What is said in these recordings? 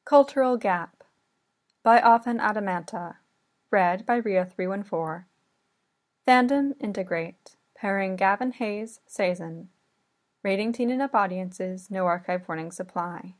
Cultural Gap by Often Adamanta. Read by Ria314. Fandom Integrate. Pairing Gavin Hayes, Sazen. Rating teen and up audiences, no archive warning supply.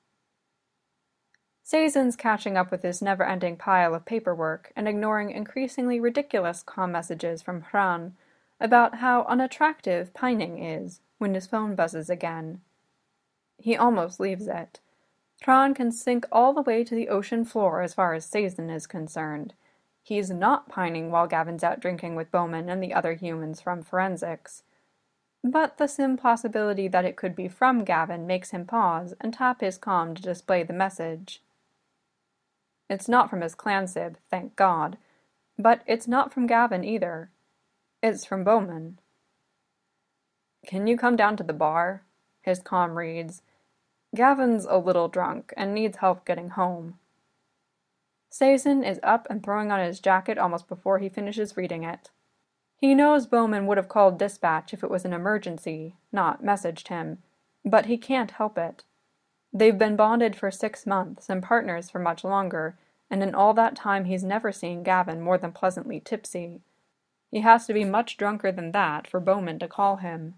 Sazen's catching up with his never-ending pile of paperwork and ignoring increasingly ridiculous comm messages from Hran about how unattractive pining is when his phone buzzes again. He almost leaves it. Hran can sink all the way to the ocean floor as far as Sazen is concerned. He's not pining while Gavin's out drinking with Bowman and the other humans from forensics. But the sim possibility that it could be from Gavin makes him pause and tap his comm to display the message. It's not from his clan sib, thank God. But it's not from Gavin either. It's from Bowman. "Can you come down to the bar?" his comm reads. Gavin's a little drunk and needs help getting home. Sazen is up and throwing on his jacket almost before he finishes reading it. He knows Bowman would have called dispatch if it was an emergency, not messaged him, but he can't help it. They've been bonded for 6 months and partners for much longer, and in all that time he's never seen Gavin more than pleasantly tipsy. He has to be much drunker than that for Bowman to call him.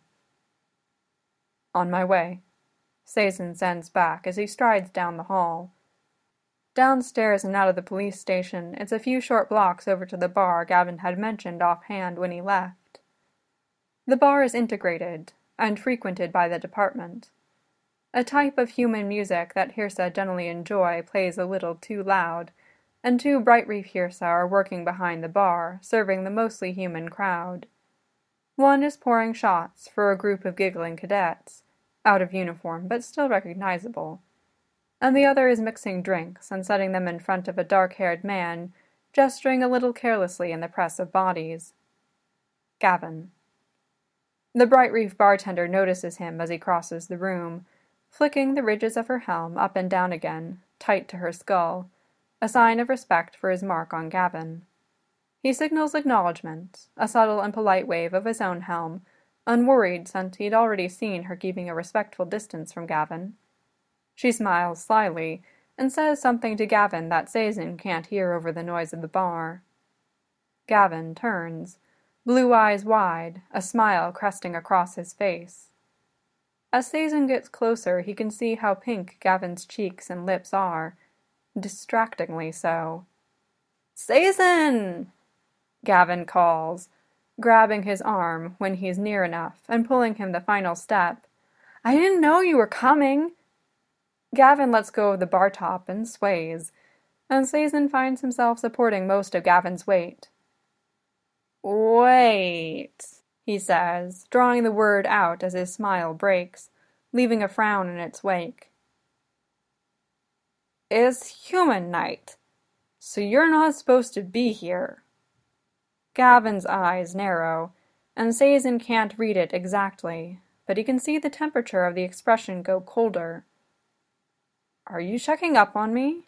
"On my way," Sazen sends back as he strides down the hall. Downstairs and out of the police station, it's a few short blocks over to the bar Gavin had mentioned offhand when he left. The bar is integrated, and frequented by the department. A type of human music that Hirsa generally enjoy plays a little too loud, and 2 Bright Reef Hirsa are working behind the bar, serving the mostly human crowd. One is pouring shots for a group of giggling cadets, out of uniform but still recognizable, and the other is mixing drinks and setting them in front of a dark-haired man, gesturing a little carelessly in the press of bodies. Gavin. The Bright Reef bartender notices him as he crosses the room, flicking the ridges of her helm up and down again, tight to her skull, a sign of respect for his mark on Gavin. He signals acknowledgement, a subtle and polite wave of his own helm, unworried since he'd already seen her keeping a respectful distance from Gavin. She smiles slyly, and says something to Gavin that Sazen can't hear over the noise of the bar. Gavin turns, blue eyes wide, a smile cresting across his face. As Sazen gets closer, he can see how pink Gavin's cheeks and lips are, distractingly so. "Sazen!" Gavin calls, grabbing his arm when he's near enough and pulling him the final step. "I didn't know you were coming!" Gavin lets go of the bar top and sways, and Sazen finds himself supporting most of Gavin's weight. "Wait," he says, drawing the word out as his smile breaks, leaving a frown in its wake. "It's human night, so you're not supposed to be here." Gavin's eyes narrow, and Sazen can't read it exactly, but he can see the temperature of the expression go colder. "Are you checking up on me?"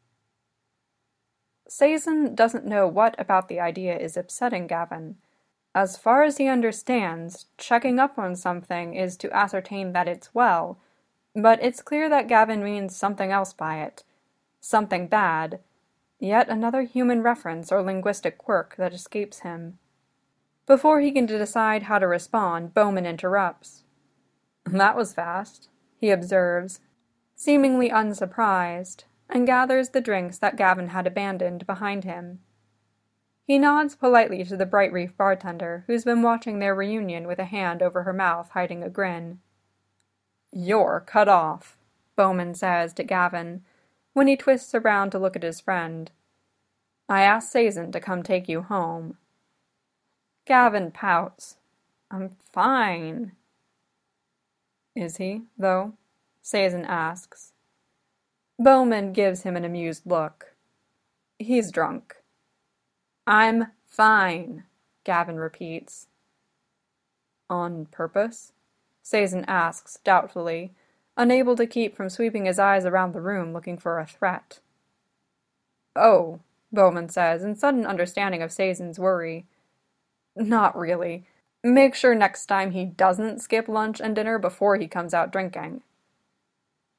Sazen doesn't know what about the idea is upsetting Gavin. As far as he understands, checking up on something is to ascertain that it's well, but it's clear that Gavin means something else by it. Something bad. Yet another human reference or linguistic quirk that escapes him. Before he can decide how to respond, Bowman interrupts. "That was fast," he observes, seemingly unsurprised, and gathers the drinks that Gavin had abandoned behind him. He nods politely to the Bright Reef bartender, who's been watching their reunion with a hand over her mouth hiding a grin. "You're cut off," Bowman says to Gavin, when he twists around to look at his friend. "I asked Sazen to come take you home." Gavin pouts. "I'm fine." "Is he, though?" Sazen asks. Bowman gives him an amused look. "He's drunk." "I'm fine," Gavin repeats. "On purpose?" Sazen asks doubtfully, unable to keep from sweeping his eyes around the room looking for a threat. "Oh," Bowman says in sudden understanding of Sazen's worry. "Not really. Make sure next time he doesn't skip lunch and dinner before he comes out drinking."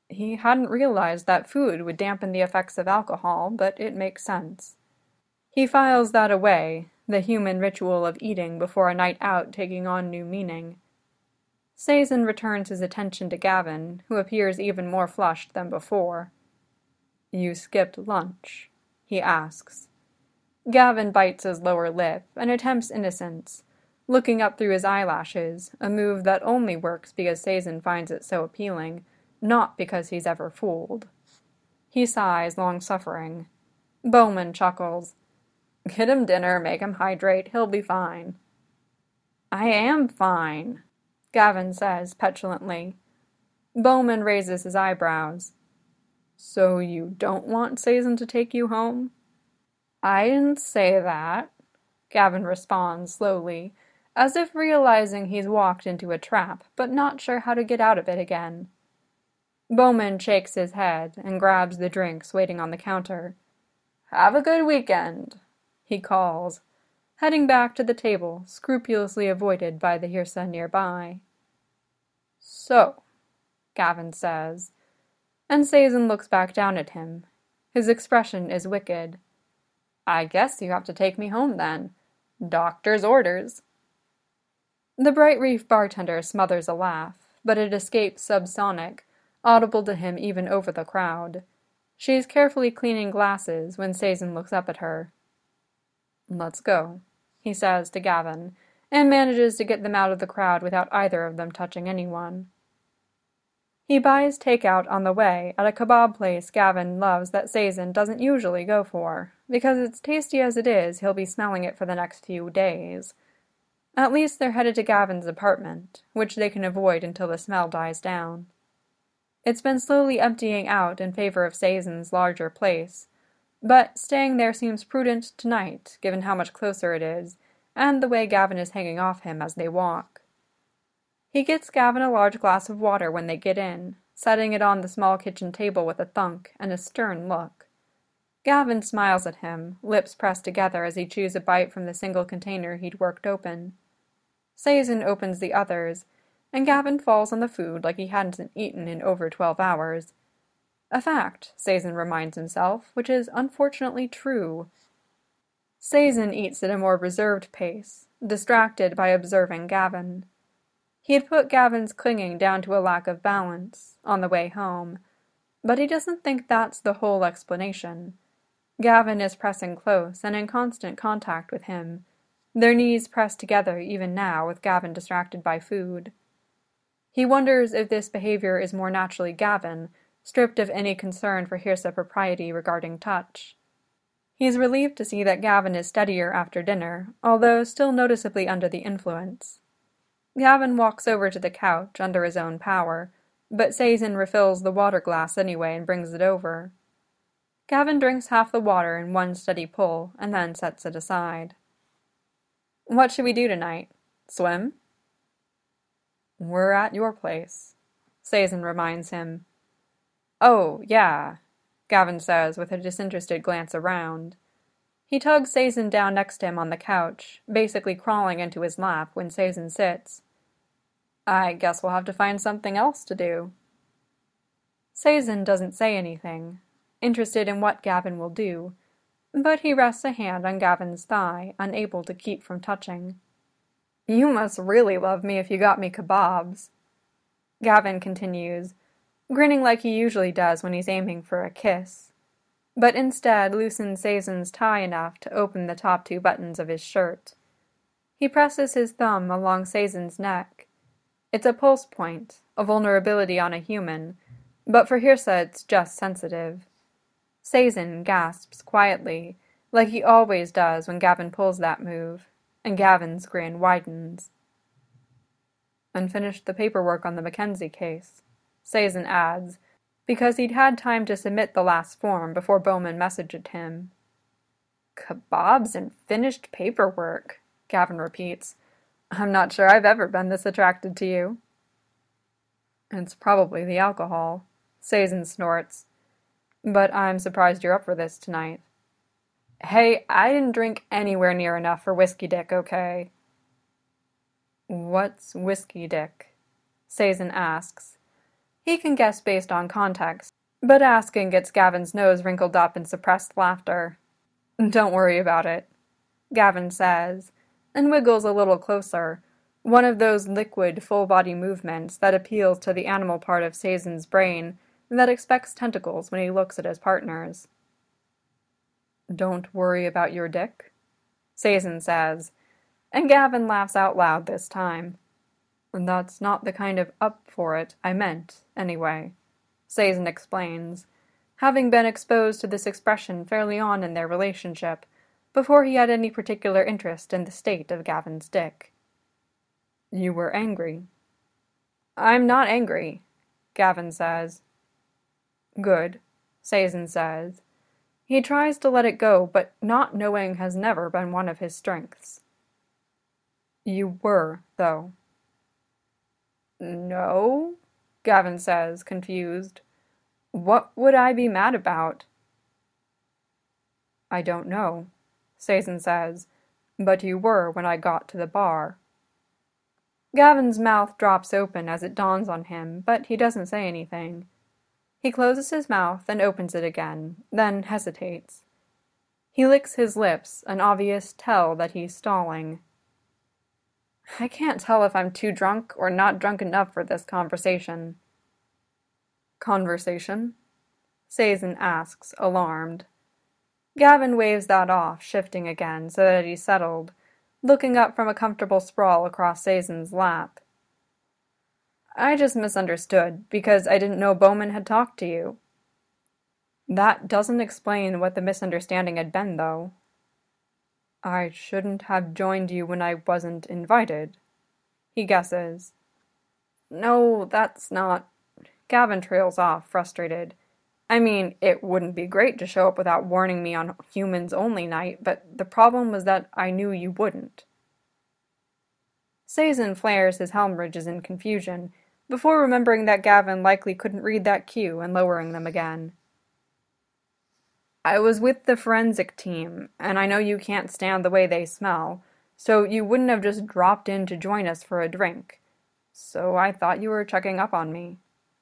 He hadn't realized that food would dampen the effects of alcohol, but it makes sense. He files that away, the human ritual of eating before a night out taking on new meaning. Sazin returns his attention to Gavin, who appears even more flushed than before. "You skipped lunch?" he asks. Gavin bites his lower lip and attempts innocence, looking up through his eyelashes, a move that only works because Sazin finds it so appealing, not because he's ever fooled. He sighs, long-suffering. Bowman chuckles. "Get him dinner, make him hydrate, he'll be fine." "I am fine," Gavin says petulantly. Bowman raises his eyebrows. "So you don't want Sazin to take you home?" "I didn't say that," Gavin responds slowly, as if realizing he's walked into a trap, but not sure how to get out of it again. Bowman shakes his head and grabs the drinks waiting on the counter. "Have a good weekend," he calls, heading back to the table, scrupulously avoided by the Hirsa nearby. "So," Gavin says, and Sazin looks back down at him. His expression is wicked. "I guess you have to take me home then. Doctor's orders." The Bright Reef bartender smothers a laugh, but it escapes subsonic, audible to him even over the crowd. She is carefully cleaning glasses when Sazin looks up at her. "Let's go," he says to Gavin, and manages to get them out of the crowd without either of them touching anyone. He buys takeout on the way at a kebab place Gavin loves that Sazin doesn't usually go for, because it's tasty as it is, he'll be smelling it for the next few days. At least they're headed to Gavin's apartment, which they can avoid until the smell dies down. It's been slowly emptying out in favor of Sazin's larger place, but staying there seems prudent tonight, given how much closer it is, and the way Gavin is hanging off him as they walk. He gets Gavin a large glass of water when they get in, setting it on the small kitchen table with a thunk and a stern look. Gavin smiles at him, lips pressed together as he chews a bite from the single container he'd worked open. Sazin opens the others, and Gavin falls on the food like he hadn't eaten in over 12 hours. A fact, Sazin reminds himself, which is unfortunately true. Sazin eats at a more reserved pace, distracted by observing Gavin. He had put Gavin's clinging down to a lack of balance, on the way home, but he doesn't think that's the whole explanation. Gavin is pressing close and in constant contact with him, their knees pressed together even now with Gavin distracted by food. He wonders if this behavior is more naturally Gavin, stripped of any concern for Hirsa propriety regarding touch. He's relieved to see that Gavin is steadier after dinner, although still noticeably under the influence. Gavin walks over to the couch under his own power, but Sazin refills the water glass anyway and brings it over. Gavin drinks half the water in one steady pull and then sets it aside. "What should we do tonight? Swim?" "We're at your place," Sazin reminds him. "Oh, yeah," Gavin says with a disinterested glance around. He tugs Sazin down next to him on the couch, basically crawling into his lap when Sazin sits. "I guess we'll have to find something else to do." Sazin doesn't say anything, interested in what Gavin will do, but he rests a hand on Gavin's thigh, unable to keep from touching. "You must really love me if you got me kebabs," Gavin continues, grinning like he usually does when he's aiming for a kiss, but instead loosens Sazin's tie enough to open the top 2 buttons of his shirt. He presses his thumb along Sazin's neck. It's a pulse point, a vulnerability on a human, but for Hirsa it's just sensitive. Sazin gasps quietly, like he always does when Gavin pulls that move, and Gavin's grin widens. "And finished the paperwork on the Mackenzie case," Sazin adds, because he'd had time to submit the last form before Bowman messaged him. "Kebabs and finished paperwork," Gavin repeats. "I'm not sure I've ever been this attracted to you." "It's probably the alcohol," Sazin snorts. "But I'm surprised you're up for this tonight." "Hey, I didn't drink anywhere near enough for Whiskey Dick, okay?" "What's Whiskey Dick?" Sazin asks. He can guess based on context, but asking gets Gavin's nose wrinkled up in suppressed laughter. "Don't worry about it," Gavin says, and wiggles a little closer, one of those liquid, full-body movements that appeals to the animal part of Sazon's brain that expects tentacles when he looks at his partners. "Don't worry about your dick?" Sazon says, and Gavin laughs out loud this time. "That's not the kind of up for it I meant, anyway," Sazon explains, having been exposed to this expression fairly on in their relationship, before he had any particular interest in the state of Gavin's dick. "You were angry." "I'm not angry," Gavin says. "Good," Sazon says. He tries to let it go, but not knowing has never been one of his strengths. "You were, though." "No?" Gavin says, confused. "What would I be mad about?" "I don't know," Sazon says, "but you were when I got to the bar." Gavin's mouth drops open as it dawns on him, but he doesn't say anything. He closes his mouth and opens it again, then hesitates. He licks his lips, an obvious tell that he's stalling. "I can't tell if I'm too drunk or not drunk enough for this conversation." "Conversation?" Sazon asks, alarmed. Gavin waves that off, shifting again so that he's settled, looking up from a comfortable sprawl across Sazon's lap. "I just misunderstood, because I didn't know Bowman had talked to you." "That doesn't explain what the misunderstanding had been, though." "I shouldn't have joined you when I wasn't invited," he guesses. "No, that's not—" Gavin trails off, frustrated. "I mean, it wouldn't be great to show up without warning me on Humans Only night, but the problem was that I knew you wouldn't." Sazon flares his helm ridges in confusion, before remembering that Gavin likely couldn't read that cue and lowering them again. "I was with the forensic team, and I know you can't stand the way they smell, so you wouldn't have just dropped in to join us for a drink. So I thought you were checking up on me."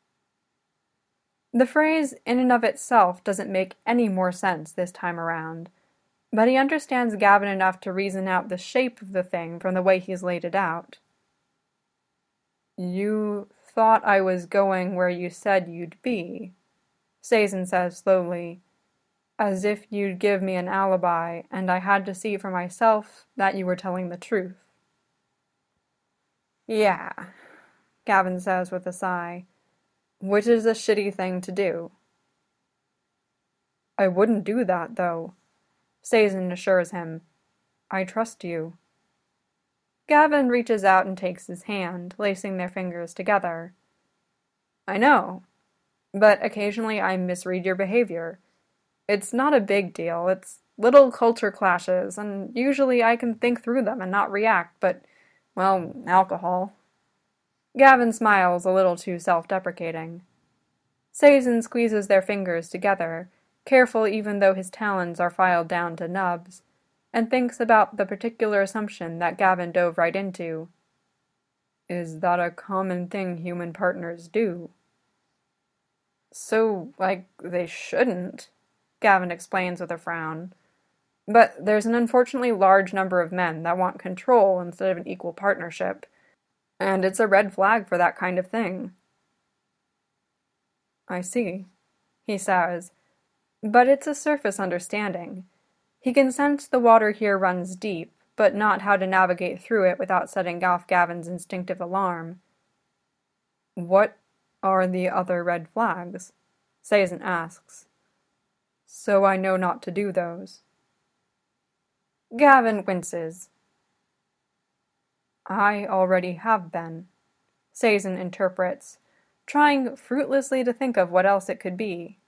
The phrase in and of itself doesn't make any more sense this time around, but he understands Gavin enough to reason out the shape of the thing from the way he's laid it out. "You thought I was going where you said you'd be," Sazon says slowly, "as if you'd give me an alibi and I had to see for myself that you were telling the truth." "Yeah," Gavin says with a sigh, "which is a shitty thing to do." "I wouldn't do that, though," Sazon assures him. "I trust you." Gavin reaches out and takes his hand, lacing their fingers together. "I know, but occasionally I misread your behavior. It's not a big deal, it's little culture clashes, and usually I can think through them and not react, but, well, alcohol." Gavin smiles a little too self-deprecating. Sazon squeezes their fingers together, careful even though his talons are filed down to nubs, and thinks about the particular assumption that Gavin dove right into. "Is that a common thing human partners do?" "So, they shouldn't," Gavin explains with a frown. "But there's an unfortunately large number of men that want control instead of an equal partnership, and it's a red flag for that kind of thing." "I see," he says, but it's a surface understanding. He can sense the water here runs deep, but not how to navigate through it without setting off Gavin's instinctive alarm. "What are the other red flags?" Sazon asks. "So I know not to do those." Gavin winces. "I already have been," Sazon interprets, trying fruitlessly to think of what else it could be.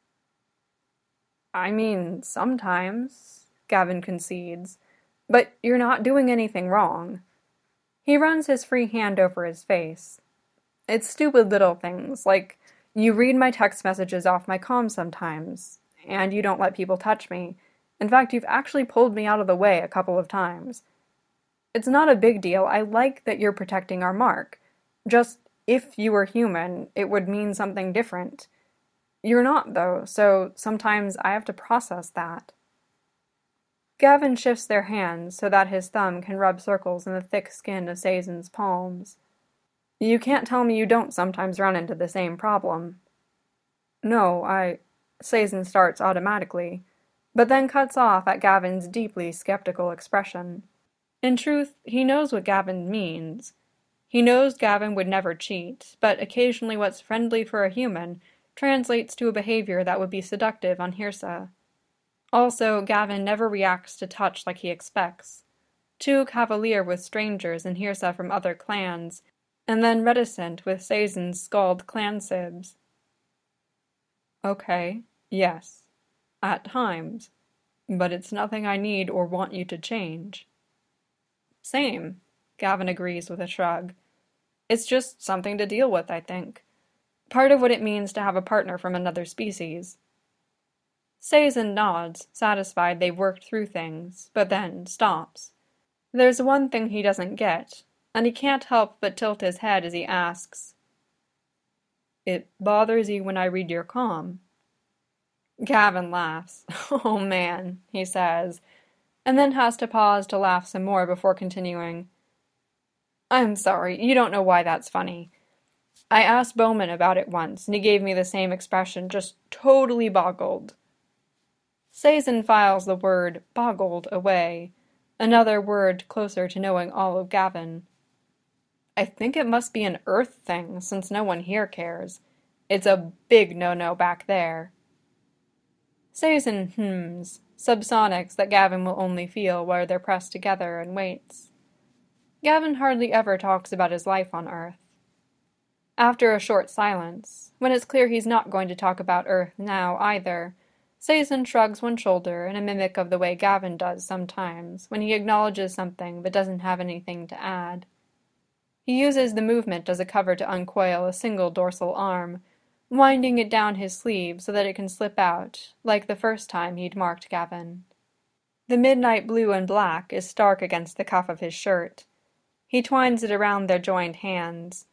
"I mean, sometimes," Gavin concedes, "but you're not doing anything wrong." He runs his free hand over his face. "It's stupid little things, like you read my text messages off my comm sometimes, and you don't let people touch me. In fact, you've actually pulled me out of the way a couple of times. It's not a big deal. I like that you're protecting our mark. Just, If you were human, it would mean something different. You're not, though, so sometimes I have to process that. Gavin shifts their hands so that his thumb can rub circles in the thick skin of Sazon's palms. You can't tell me you don't sometimes run into the same problem. No, Sazon starts automatically, but then cuts off at Gavin's deeply skeptical expression. In truth, he knows what Gavin means. He knows Gavin would never cheat, but occasionally what's friendly for a human translates to a behavior that would be seductive on Hirsa. Also, Gavin never reacts to touch like he expects. Too cavalier with strangers in Hirsa from other clans, and then reticent with Sazon's scald clan sibs. Okay, yes. At times. But it's nothing I need or want you to change. Same, Gavin agrees with a shrug. It's just something to deal with, I think. Part of what it means to have a partner from another species. Sazon nods, satisfied they've worked through things, but then stops. There's one thing he doesn't get, and he can't help but tilt his head as he asks, "It bothers you when I read your comm?" Gavin laughs. "Oh man," he says, and then has to pause to laugh some more before continuing. "I'm sorry, you don't know why that's funny. I asked Bowman about it once, and he gave me the same expression, just totally boggled." Sazon files the word boggled away, another word closer to knowing all of Gavin. "I think it must be an Earth thing, since no one here cares. It's a big no-no back there." Sazon hums, subsonics that Gavin will only feel while they're pressed together, and waits. Gavin hardly ever talks about his life on Earth. After a short silence, when it's clear he's not going to talk about Earth now either, Sazon shrugs one shoulder in a mimic of the way Gavin does sometimes when he acknowledges something but doesn't have anything to add. He uses the movement as a cover to uncoil a single dorsal arm, winding it down his sleeve so that it can slip out, like the first time he'd marked Gavin. The midnight blue and black is stark against the cuff of his shirt. He twines it around their joined hands.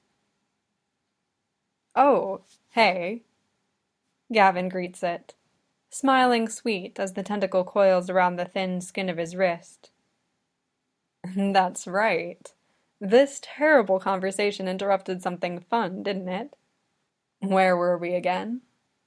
"Oh, hey." Gavin greets it, smiling sweet as the tentacle coils around the thin skin of his wrist. "That's right. This terrible conversation interrupted something fun, didn't it? Where were we again?"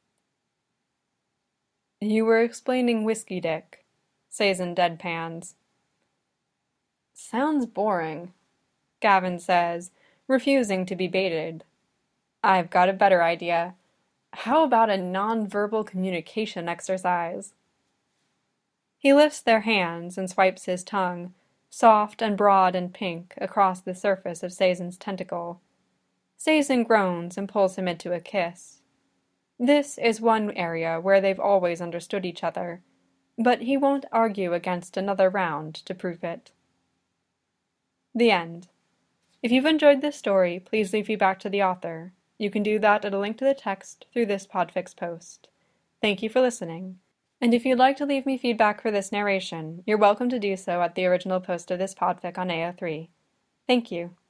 "You were explaining Whiskey Dick," Sazon deadpans. "Sounds boring," Gavin says, refusing to be baited. "I've got a better idea. How about a non-verbal communication exercise?" He lifts their hands and swipes his tongue, soft and broad and pink, across the surface of Sazon's tentacle. Sazon groans and pulls him into a kiss. This is one area where they've always understood each other, but he won't argue against another round to prove it. The end. If you've enjoyed this story, please leave feedback to the author. You can do that at a link to the text through this Podfix post. Thank you for listening. And if you'd like to leave me feedback for this narration, you're welcome to do so at the original post of this podfic on AO3. Thank you.